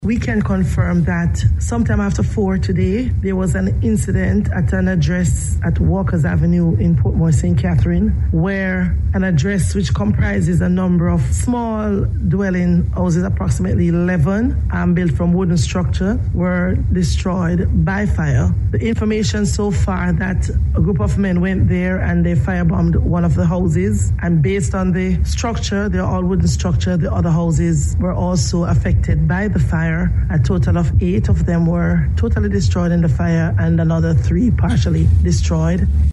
We can confirm that sometime after 4 today, there was an incident at an address at Walker's Avenue in Portmore, St. Catherine, where an address which comprises a number of small dwelling houses, approximately 11, built from wooden structure, were destroyed by fire. The information so far that a group of men went there and they firebombed one of the houses, and based on the structure, they're all wooden structure, the other houses were also affected by the fire. A total of 8 of them were totally destroyed in the fire and another 3 partially destroyed.